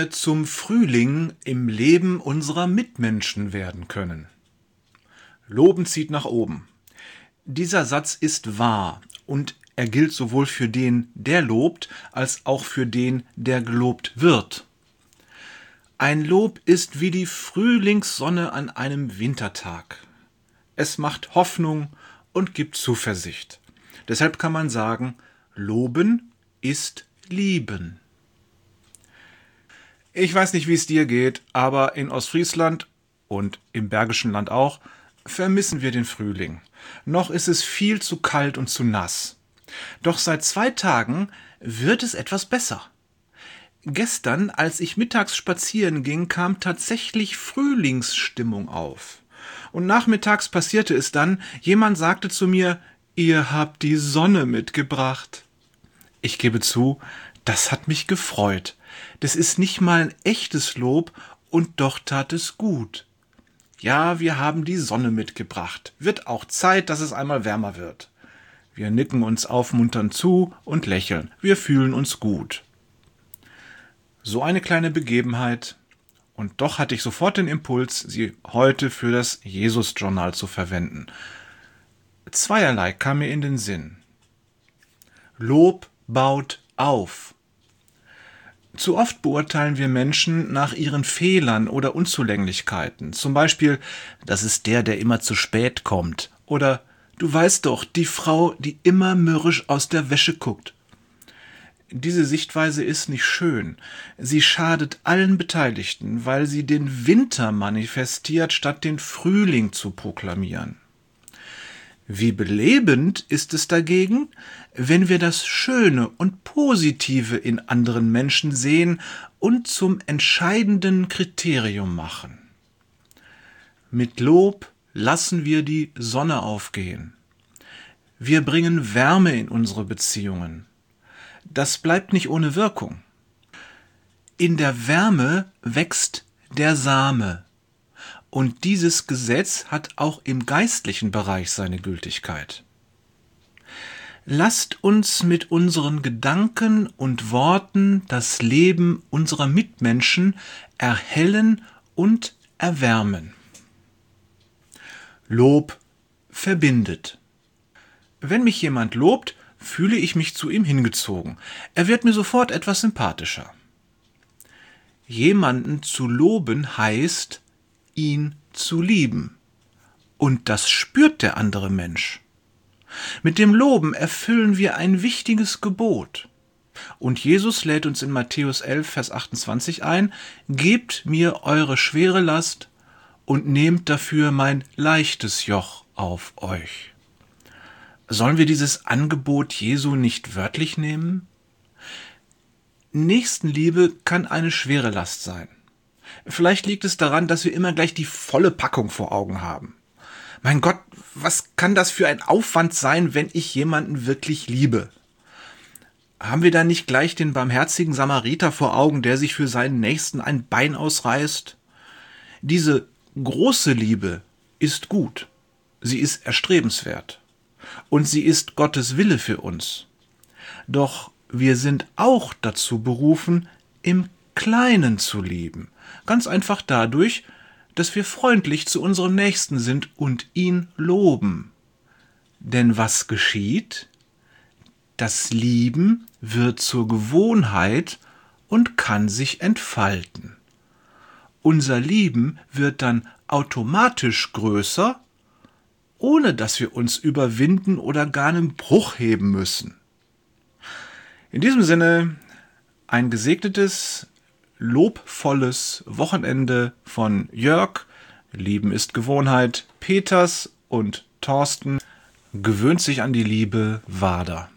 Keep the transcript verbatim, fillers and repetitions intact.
wir zum Frühling im Leben unserer Mitmenschen werden können. Loben zieht nach oben. Dieser Satz ist wahr und er gilt sowohl für den, der lobt, als auch für den, der gelobt wird. Ein Lob ist wie die Frühlingssonne an einem Wintertag. Es macht Hoffnung und gibt Zuversicht. Deshalb kann man sagen, Loben ist Lieben. Ich weiß nicht, wie es dir geht, aber in Ostfriesland und im Bergischen Land auch vermissen wir den Frühling. Noch ist es viel zu kalt und zu nass. Doch seit zwei Tagen wird es etwas besser. Gestern, als ich mittags spazieren ging, kam tatsächlich Frühlingsstimmung auf. Und nachmittags passierte es dann, jemand sagte zu mir, ihr habt die Sonne mitgebracht. Ich gebe zu, das hat mich gefreut. Das ist nicht mal ein echtes Lob und doch tat es gut. Ja, wir haben die Sonne mitgebracht. Wird auch Zeit, dass es einmal wärmer wird. Wir nicken uns aufmunternd zu und lächeln. Wir fühlen uns gut. So eine kleine Begebenheit. Und doch hatte ich sofort den Impuls, sie heute für das Jesus-Journal zu verwenden. Zweierlei kam mir in den Sinn. Lob baut auf. Zu oft beurteilen wir Menschen nach ihren Fehlern oder Unzulänglichkeiten. Zum Beispiel, das ist der, der immer zu spät kommt. Oder, du weißt doch, die Frau, die immer mürrisch aus der Wäsche guckt. Diese Sichtweise ist nicht schön. Sie schadet allen Beteiligten, weil sie den Winter manifestiert, statt den Frühling zu proklamieren. Wie belebend ist es dagegen, wenn wir das Schöne und Positive in anderen Menschen sehen und zum entscheidenden Kriterium machen. Mit Lob lassen wir die Sonne aufgehen. Wir bringen Wärme in unsere Beziehungen. Das bleibt nicht ohne Wirkung. In der Wärme wächst der Same. Und dieses Gesetz hat auch im geistlichen Bereich seine Gültigkeit. Lasst uns mit unseren Gedanken und Worten das Leben unserer Mitmenschen erhellen und erwärmen. Lob verbindet. Wenn mich jemand lobt, fühle ich mich zu ihm hingezogen. Er wird mir sofort etwas sympathischer. Jemanden zu loben heißt, ihn zu lieben. Und das spürt der andere Mensch. Mit dem Loben erfüllen wir ein wichtiges Gebot. Und Jesus lädt uns in Matthäus elf, Vers achtundzwanzig ein, gebt mir eure schwere Last und nehmt dafür mein leichtes Joch auf euch. Sollen wir dieses Angebot Jesu nicht wörtlich nehmen? Nächstenliebe kann eine schwere Last sein. Vielleicht liegt es daran, dass wir immer gleich die volle Packung vor Augen haben. Mein Gott, was kann das für ein Aufwand sein, wenn ich jemanden wirklich liebe? Haben wir da nicht gleich den barmherzigen Samariter vor Augen, der sich für seinen Nächsten ein Bein ausreißt? Diese große Liebe ist gut. Sie ist erstrebenswert. Und sie ist Gottes Wille für uns. Doch wir sind auch dazu berufen, im Kleinen zu lieben. Ganz einfach dadurch, dass wir freundlich zu unserem Nächsten sind und ihn loben. Denn was geschieht? Das Lieben wird zur Gewohnheit und kann sich entfalten. Unser Lieben wird dann automatisch größer, ohne dass wir uns überwinden oder gar einen Bruch heben müssen. In diesem Sinne, ein gesegnetes, lobvolles Wochenende von Jörg, Lieben ist Gewohnheit, Peters und Thorsten, gewöhnt sich an die Liebe, Wader.